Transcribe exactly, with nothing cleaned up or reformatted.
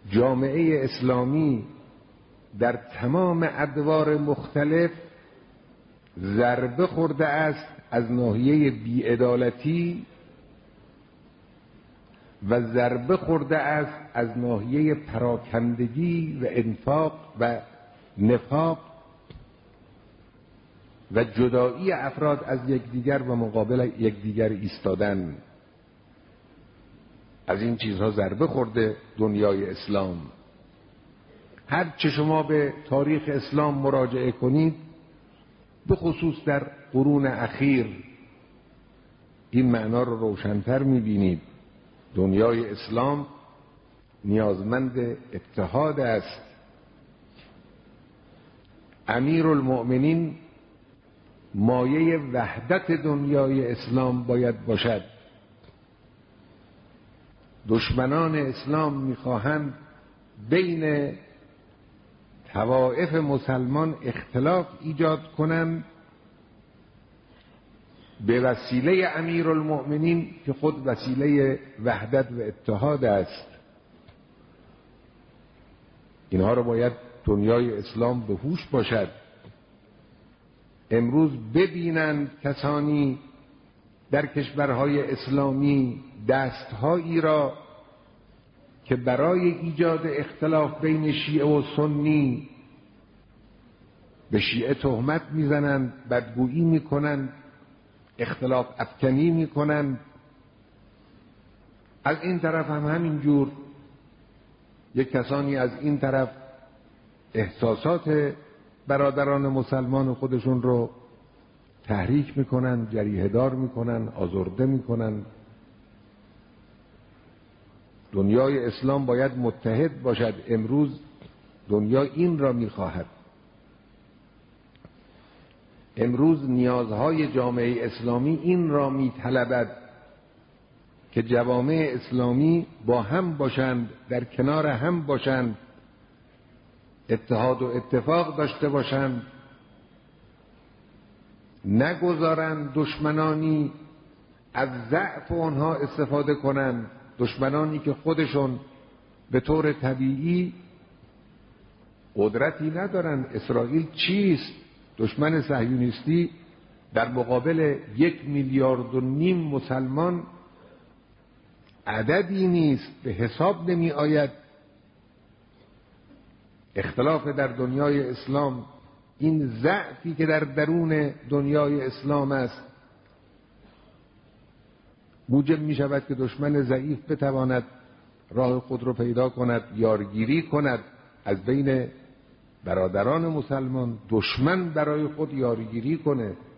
جامعه اسلامی در تمام ادوار مختلف ضربه خورده است از ناحیه بی‌عدالتی و ضربه خورده است از ناحیه پراکندگی و انفاق و نفاق و جدایی افراد از یکدیگر و مقابل یکدیگر ایستادن. از این چیزها ضربه خورده دنیای اسلام. هر چه شما به تاریخ اسلام مراجعه کنید، به خصوص در قرون اخیر، این معنا رو روشن‌تر می‌بینید. دنیای اسلام نیازمند اتحاد است. امیرالمؤمنین مایه وحدت دنیای اسلام باید باشد. دشمنان اسلام می‌خواهند بین طوائف مسلمان اختلاف ایجاد کنند به وسیله امیرالمؤمنین که خود وسیله وحدت و اتحاد است. اینها رو باید دنیای اسلام به هوش باشد. امروز ببینند کسانی در کشورهای اسلامی دستهایی را که برای ایجاد اختلاف بین شیعه و سنی به شیعه تهمت میزنند، بدگویی میکنند، اختلاف افکنی میکنند. از این طرف هم همینجور یک کسانی از این طرف احساسات برادران مسلمان خودشون رو تحریک میکنن، جریحه دار میکنن، آزرده میکنن. دنیای اسلام باید متحد باشد. امروز دنیا این را میخواهد. امروز نیازهای جامعه اسلامی این را میطلبد که جوامع اسلامی با هم باشند، در کنار هم باشند، اتحاد و اتفاق داشته باشند، نگذارند دشمنانی از ضعف آنها استفاده کنند. دشمنانی که خودشون به طور طبیعی قدرتی ندارند. اسرائیل چیست؟ دشمن صهیونیستی در مقابل یک میلیارد و نیم مسلمان عددی نیست، به حساب نمی آید. اختلاف در دنیای اسلام، این ضعفی که در درون دنیای اسلام است، موجب می شود که دشمن ضعیف بتواند راه خود رو پیدا کند، یارگیری کند از بین برادران مسلمان. دشمن برای خود یارگیری کنه.